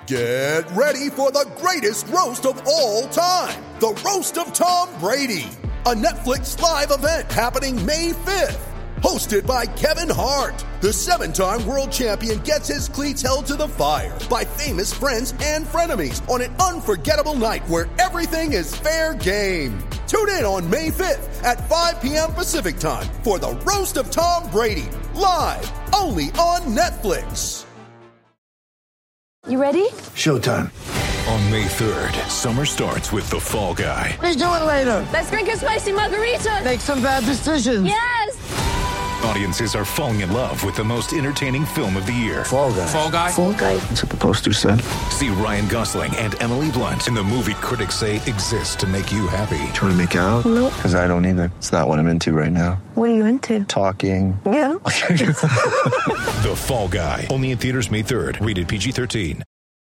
Get ready for the greatest roast of all time, the Roast of Tom Brady, a Netflix live event happening May 5th. Hosted by Kevin Hart, the 7-time world champion gets his cleats held to the fire by famous friends and frenemies on an unforgettable night where everything is fair game. Tune in on May 5th at 5 p.m. Pacific time for the Roast of Tom Brady, live only on Netflix. You ready? Showtime. On May 3rd, summer starts with The Fall Guy. Let's do it later. Let's drink a spicy margarita. Make some bad decisions. Yes! Audiences are falling in love with the most entertaining film of the year. Fall Guy. Fall Guy? Fall Guy. That's what the poster said. See Ryan Gosling and Emily Blunt in the movie critics say exists to make you happy. Trying to make it out? Nope. Because I don't either. It's not what I'm into right now. What are you into? Talking. Yeah. The Fall Guy. Only in theaters May 3rd. Rated PG-13.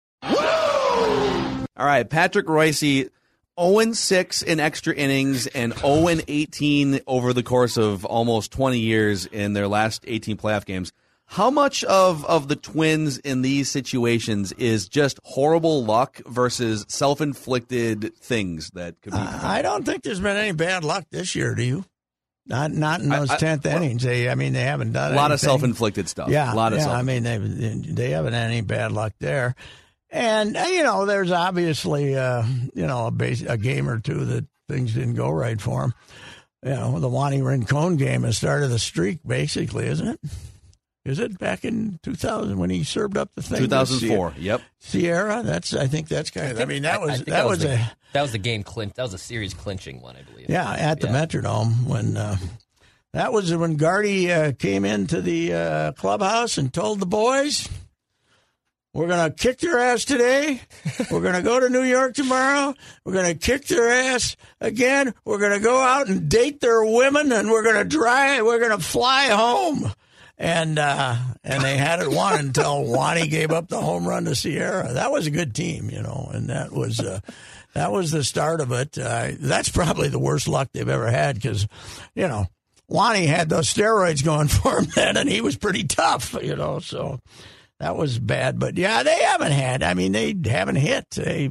All right, Patrick Royce, 0-6 in extra innings and 0-18 over the course of almost 20 years in their last 18 playoff games. How much of the Twins in these situations is just horrible luck versus self-inflicted things that could be? I don't think there's been any bad luck this year, do you? Not in those 10th innings. They haven't done a lot anything. of self-inflicted stuff. Yeah, a lot of I mean, they haven't had any bad luck there. And, there's obviously, a game or two that things didn't go right for him. The Wanny Rincon game has started the streak, basically, isn't it? Is it back in 2000 when he served up the thing? 2004, yep. Sierra, I think that's kind of, that was the game clinch. That was a series clinching one, I believe. Yeah, at the Metrodome when that was when Gardy came into the clubhouse and told the boys, "We're going to kick their ass today. We're going to go to New York tomorrow. We're going to kick their ass again. We're going to go out and date their women, and we're going to fly home." And they had it won until Wanny gave up the home run to Sierra. That was a good team, and that was the start of it. That's probably the worst luck they've ever had because, Wanny had those steroids going for him then, and he was pretty tough, so that was bad. But, yeah, they haven't had. I mean, they haven't hit.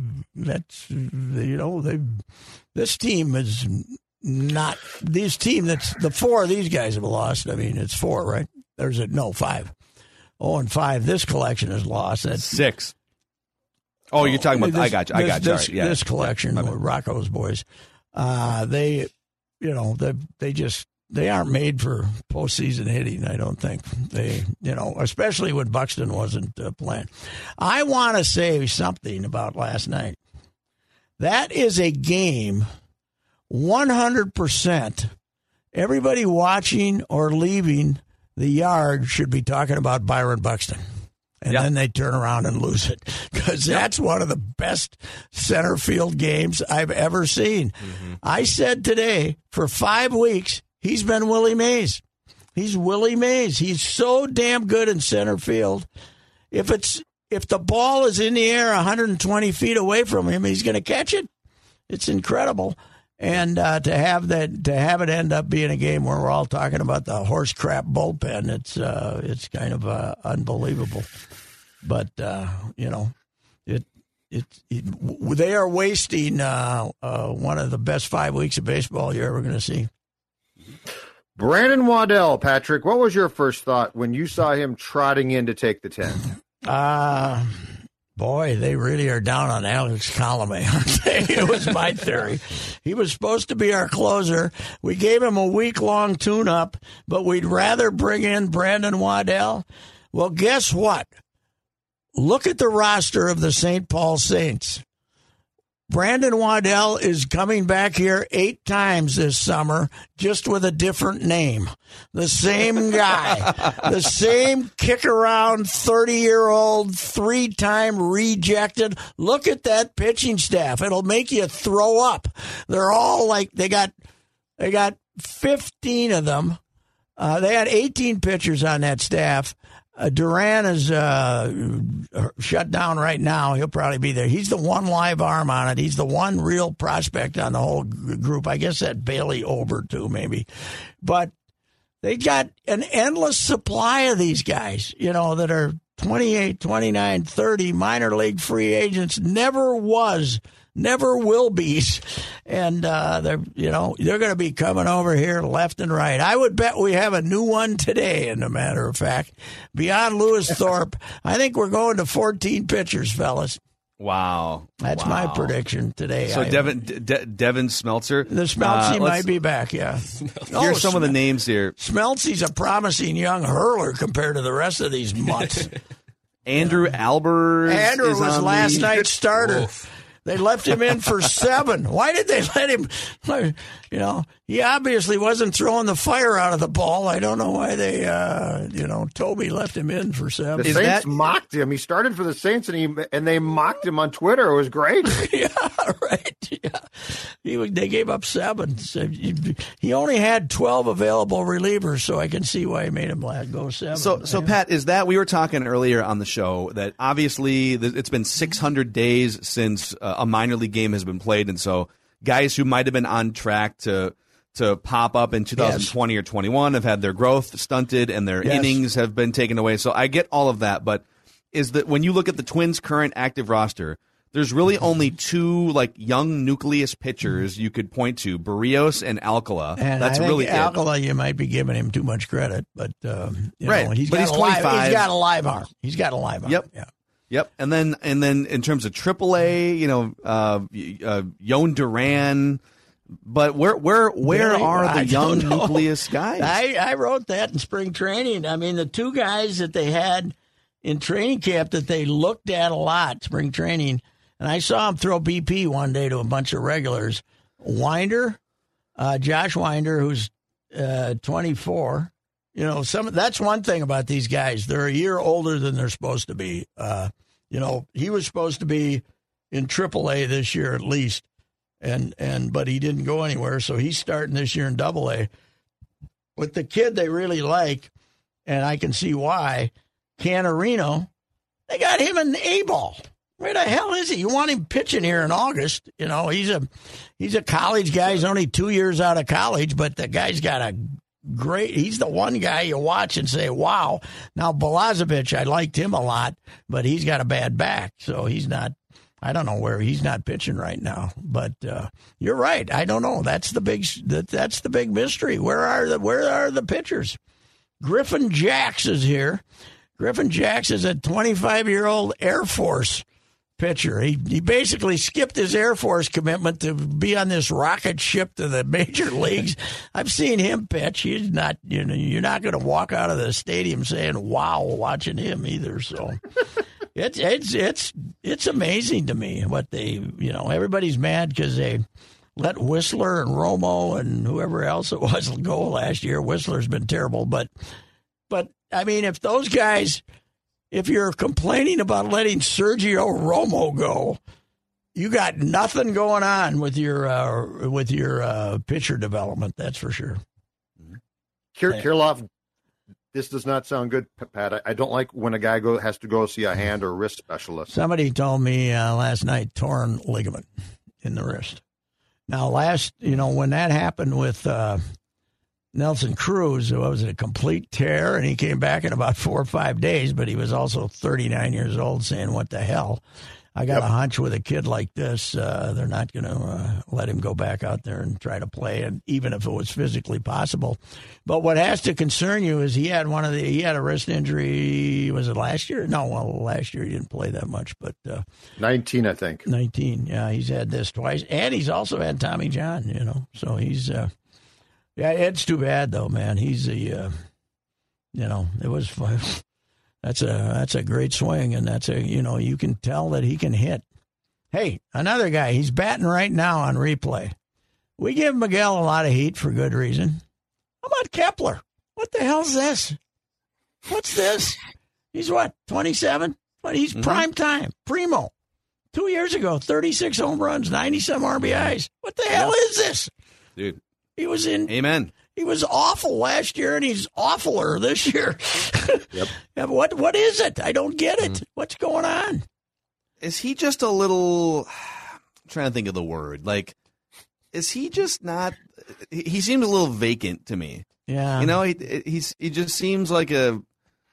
This team is not – this team that's – the four of these guys have lost. I mean, it's four, right? There's 5. 0-5. This collection is lost. That's 6. Oh, you're talking about. I got you. This collection with Rocco's boys. They aren't made for postseason hitting. I don't think especially when Buxton wasn't playing. I want to say something about last night. That is a game. 100%. Everybody watching or leaving the yard should be talking about Byron Buxton. And then they turn around and lose it. Because that's one of the best center field games I've ever seen. Mm-hmm. I said today, for 5 weeks, he's been Willie Mays. He's Willie Mays. He's so damn good in center field. If the ball is in the air 120 feet away from him, he's going to catch it. It's incredible. And to have it end up being a game where we're all talking about the horse crap bullpen, it's kind of unbelievable. But they are wasting one of the best 5 weeks of baseball you're ever going to see. Brandon Waddell, Patrick, what was your first thought when you saw him trotting in to take the 10th? Boy, they really are down on Alex Colomé, aren't they? It was my theory. He was supposed to be our closer. We gave him a week-long tune-up, but we'd rather bring in Brandon Waddell. Well, guess what? Look at the roster of the St. Paul Saints. Brandon Waddell is coming back here 8 times this summer, just with a different name. The same guy, the same kick-around 30-year-old, 3-time rejected. Look at that pitching staff. It'll make you throw up. They're all like, they got 15 of them. They had 18 pitchers on that staff. Duran is shut down right now. He'll probably be there. He's the one live arm on it. He's the one real prospect on the whole group. I guess that Bailey Ober, too, maybe. But they got an endless supply of these guys, that are 28, 29, 30 minor league free agents, never was, never will be. And they're going to be coming over here left and right. I would bet we have a new one today, as a matter of fact. Beyond Lewis Thorpe, I think we're going to 14 pitchers, fellas. Wow. That's my prediction today. So Devin Smeltzer. The Smeltzy might be back, yeah. Here's some of the names here. Smeltzy's a promising young hurler compared to the rest of these mutts. Andrew Albers. Andrew was last night's starter. Oof. They left him in for 7. Why did they let him? He obviously wasn't throwing the fire out of the ball. I don't know why they, Toby left him in for 7. The Saints mocked him. He started for the Saints, and they mocked him on Twitter. It was great. Yeah, right. Yeah, they gave up 7. So he only had 12 available relievers, so I can see why he made him go 7. So Pat, is that we were talking earlier on the show that obviously it's been 600 days since a minor league game has been played, and so guys who might have been on track to pop up in 2020 or 21 have had their growth stunted and their innings have been taken away. So I get all of that, but is that when you look at the Twins' current active roster, there's really only 2 young nucleus pitchers you could point to, Barrios and Alcala. And that's I think really Alcala, you might be giving him too much credit, but he's 25. He's got a live arm. Yep. Yeah. Yep, and then in terms of AAA, Yoan Duran, but where are the young nucleus guys? I wrote that in spring training. I mean, the 2 guys that they had in training camp that they looked at a lot, spring training, and I saw him throw BP one day to a bunch of regulars. Winder, Josh Winder, who's 24. That's one thing about these guys. They're a year older than they're supposed to be. He was supposed to be in AAA this year at least, but he didn't go anywhere, so he's starting this year in AA. But the kid they really like, and I can see why, Canarino, they got him in A-ball. Where the hell is he? You want him pitching here in August? He's a college guy. He's only 2 years out of college, but the guy's got he's the one guy you watch and say, wow. Now, Balazovic, I liked him a lot, but he's got a bad back, so he's not, I don't know where he's not pitching right now. But you're right. I don't know. That's the big mystery. Where are the pitchers? Griffin Jacks is here. Griffin Jacks is a 25-year-old Air Force pitcher. He basically skipped his Air Force commitment to be on this rocket ship to the major leagues. I've seen him pitch. He's not, you're not going to walk out of the stadium saying, wow, watching him either. So it's amazing to me what they, everybody's mad because they let Whistler and Romo and whoever else it was go last year. Whistler's been terrible, but I mean, if those guys, if you're complaining about letting Sergio Romo go, you got nothing going on with your pitcher development. That's for sure. Kirilloff, this does not sound good, Pat. I don't like when a guy has to go see a hand or wrist specialist. Somebody told me last night torn ligament in the wrist. Now, when that happened with Nelson Cruz, it was a complete tear, and he came back in about 4 or 5 days, but he was also 39 years old saying, what the hell? I got a hunch with a kid like this, they're not going to let him go back out there and try to play, and even if it was physically possible. But what has to concern you is he had a wrist injury, was it last year? No, last year he didn't play that much, but 19, I think. 19, yeah, he's had this twice, and he's also had Tommy John, so he's yeah, it's too bad though, man. He's it was that's a great swing, and that's you can tell that he can hit. Hey, another guy, he's batting right now on replay. We give Miguel a lot of heat for good reason. How about Kepler? What the hell's this? What's this? He's what, 27? But he's prime time, primo. 2 years ago, 36 home runs, 90-some RBIs. What the hell is this? Dude. He was in. Amen. He was awful last year, and he's awfuler this year. Yep. What is it? I don't get it. What's going on? Is he just a little? I'm trying to think of the word. Is he just not? He seems a little vacant to me. Yeah. He just seems like a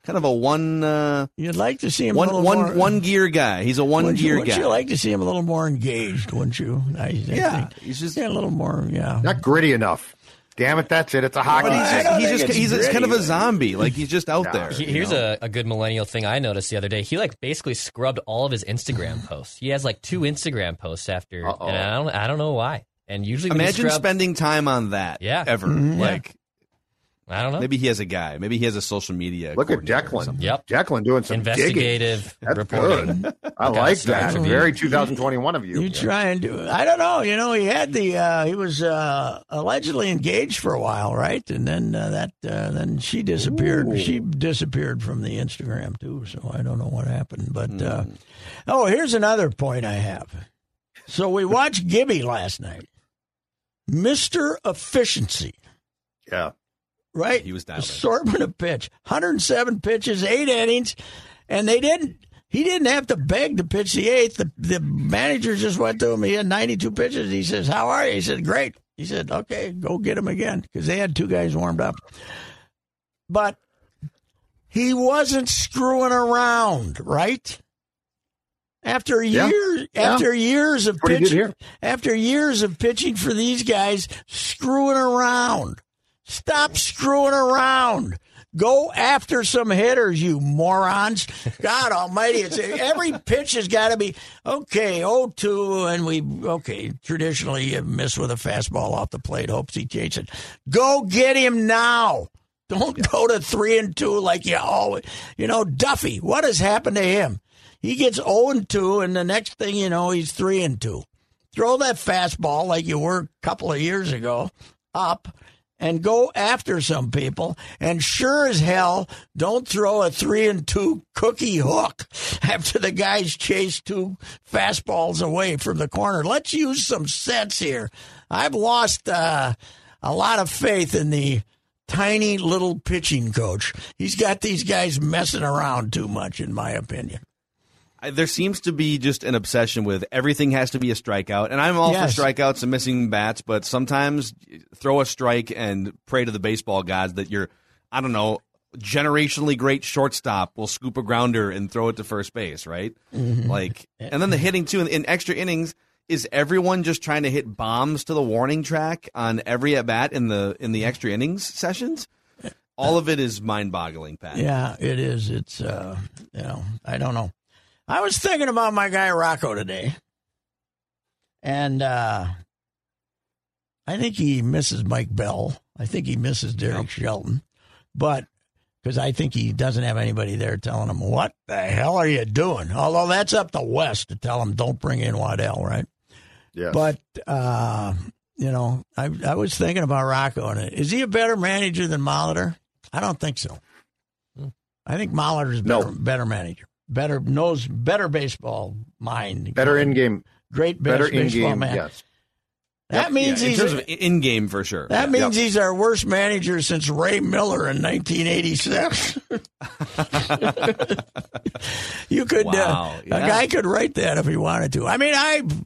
kind of a one. You'd like to see him a little more, one gear guy. He's a one gear guy. Wouldn't you like to see him a little more engaged? Wouldn't you? I think he's just a little more. Yeah, not gritty enough. Damn it, that's it. It's a hockey. He's kind of a zombie. Like he's just out there. Here's a good millennial thing I noticed the other day. He basically scrubbed all of his Instagram posts. He has 2 Instagram posts after, and I don't know why. And usually, imagine spending time on that. Yeah. Ever I don't know. Maybe he has a guy. Maybe he has a social media. Look at Declan. Yep. Declan doing some investigative reporting. Good. I like that. Very 2021 of you. You try and do it. I don't know. He had he was allegedly engaged for a while, right? And then then she disappeared. Ooh. She disappeared from the Instagram too. So I don't know what happened. But here's another point I have. So we watched Gibby last night. Mr. Efficiency. Yeah. Right? He was dialed in. Assortment of pitch. 107 pitches, 8 innings, and he didn't have to beg to pitch the 8th. The manager just went to him. He had 92 pitches. He says, "How are you?" He said, "Great." He said, "Okay, go get him again," because they had 2 guys warmed up. But he wasn't screwing around, right? After years of pitching for these guys, screwing around. Stop screwing around. Go after some hitters, you morons. God almighty, every pitch has got to be, 0-2, and traditionally you miss with a fastball off the plate, hopes he chases it. Go get him now. Don't go to 3-2 like you always, Duffy, what has happened to him? He gets 0-2, and the next thing you know, he's 3-2. Throw that fastball like you were a couple of years ago up, and go after some people, and sure as hell, don't throw a 3-2 cookie hook after the guys chase 2 fastballs away from the corner. Let's use some sense here. I've lost a lot of faith in the tiny little pitching coach. He's got these guys messing around too much, in my opinion. There seems to be just an obsession with everything has to be a strikeout. And I'm all for strikeouts and missing bats, but sometimes throw a strike and pray to the baseball gods that you're, generationally great shortstop will scoop a grounder and throw it to first base, right? Mm-hmm. And then the hitting, too, in extra innings, is everyone just trying to hit bombs to the warning track on every at-bat in the extra innings sessions? All of it is mind-boggling, Pat. Yeah, it is. It's, I don't know. I was thinking about my guy Rocco today, and I think he misses Mike Bell. I think he misses Derek Shelton, but because I think he doesn't have anybody there telling him, what the hell are you doing? Although that's up to West to tell him, don't bring in Waddell, right? Yeah. But, I was thinking about Rocco, and is he a better manager than Molitor? I don't think so. I think Molitor's better manager. Knows better baseball mind. Better in-game. Great baseball man. Yes. That means he's in terms of in-game for sure. That means he's our worst manager since Ray Miller in 1986. You could a guy could write that if he wanted to. I mean,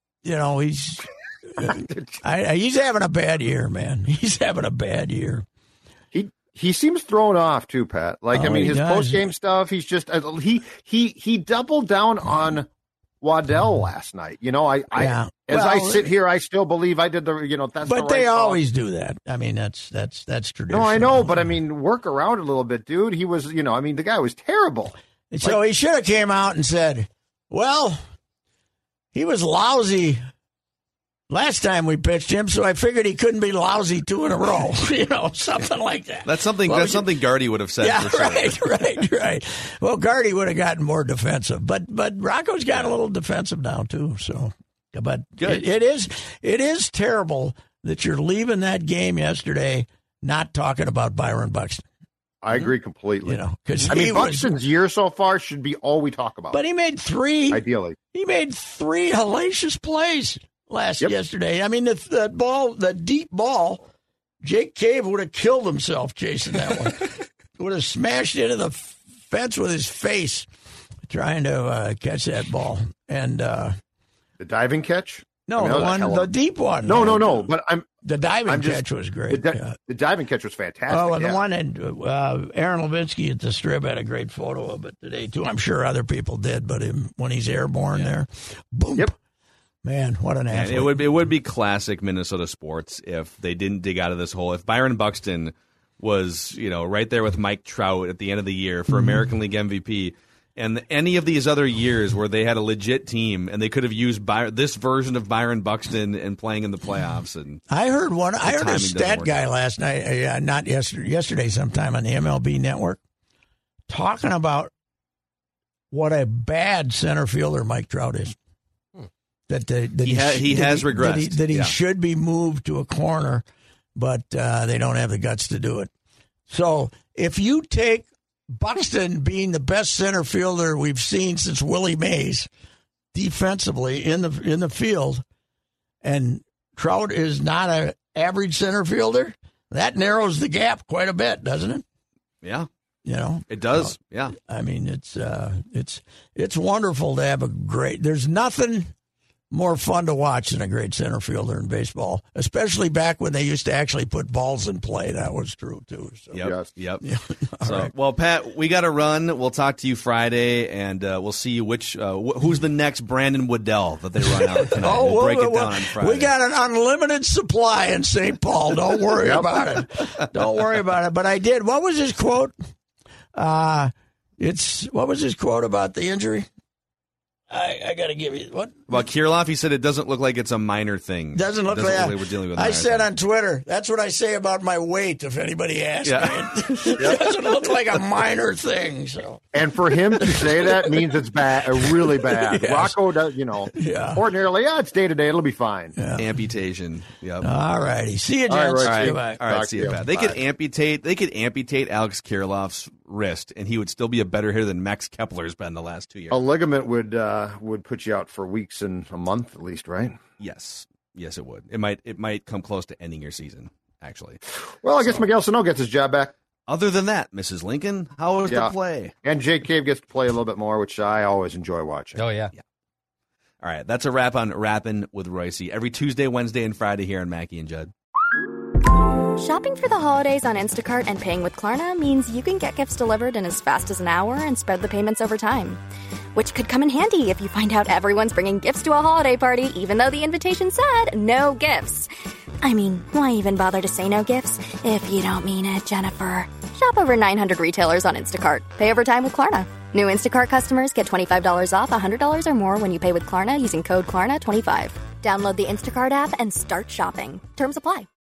he's having a bad year, man. He's having a bad year. He seems thrown off too, Pat. His post-game stuff. He's just he doubled down on Waddell last night. I sit here, I still believe I did the that's. But they always do that. I mean, that's traditional. No, I know, but I mean, work around it a little bit, dude. He was, the guy was terrible. So he should have came out and said, "Well, he was lousy last time we pitched him, so I figured he couldn't be lousy 2 in a row." Something like that. That's something Gardy would have said. Yeah, for sure. right. Well, Gardy would have gotten more defensive, but Rocco's got a little defensive now too. So, but it is terrible that you're leaving that game yesterday not talking about Byron Buxton. I agree completely. Because Buxton's year so far should be all we talk about. But he made 3. Ideally, he made 3 hellacious plays yesterday. I mean, the deep ball, Jake Cave would have killed himself chasing that one. Would have smashed into the fence with his face trying to catch that ball. And the diving catch? No, the deep one. No. But the diving catch was great. The diving catch was fantastic. Oh, and the one and Aaron Levinsky at the Strip had a great photo of it today too. I'm sure other people did, but when he's airborne there, boom. Yep. Man, what an athlete! It would be classic Minnesota sports if they didn't dig out of this hole. If Byron Buxton was, right there with Mike Trout at the end of the year for American League MVP, and any of these other years where they had a legit team and they could have used this version of Byron Buxton and playing in the playoffs. And I heard a stat guy last night, not yesterday, sometime on the MLB Network, talking about what a bad center fielder Mike Trout is. That he has regressed. That he should be moved to a corner, but they don't have the guts to do it. So if you take Buxton being the best center fielder we've seen since Willie Mays defensively in the field, and Trout is not an average center fielder, that narrows the gap quite a bit, doesn't it? Yeah. It does. Yeah. I mean, it's wonderful to have a great. There's nothing more fun to watch than a great center fielder in baseball, especially back when they used to actually put balls in play. That was true, too. So. Yep. Yeah. Right. Well, Pat, we got to run. We'll talk to you Friday, and we'll see who's the next Brandon Woodell that they run out tonight. We'll break it down on Friday. We got an unlimited supply in St. Paul. Don't worry about it. Don't worry about it. But I did. What was his quote? What was his quote about the injury? I got to give you what about Kirilloff. He said it doesn't look like it's a minor thing. Doesn't look like we're dealing with. I said on Twitter, that's what I say about my weight. If anybody asks me, it doesn't look like a minor thing. So, and for him to say that means it's bad, really bad. Yes. Rocco does, ordinarily, it's day to day. It'll be fine. Yeah. Amputation. Yep. All righty. See you, gents. All right. See you, Pat. They could amputate Alex Kirilloff's wrist, and he would still be a better hitter than Max Kepler's been the last 2 years. A ligament would put you out for weeks and a month at least, right? Yes, it would. It might come close to ending your season, actually. Well, I guess Miguel Sano gets his job back. Other than that, Mrs. Lincoln, how was the play? And Jake Cave gets to play a little bit more, which I always enjoy watching. Oh, yeah. All right, that's a wrap on Rappin' with Royce. Every Tuesday, Wednesday, and Friday here on Mackie and Judd. Shopping for the holidays on Instacart and paying with Klarna means you can get gifts delivered in as fast as an hour and spread the payments over time. Which could come in handy if you find out everyone's bringing gifts to a holiday party, even though the invitation said no gifts. I mean, why even bother to say no gifts if you don't mean it, Jennifer? Shop over 900 retailers on Instacart. Pay over time with Klarna. New Instacart customers get $25 off $100 or more when you pay with Klarna using code Klarna25. Download the Instacart app and start shopping. Terms apply.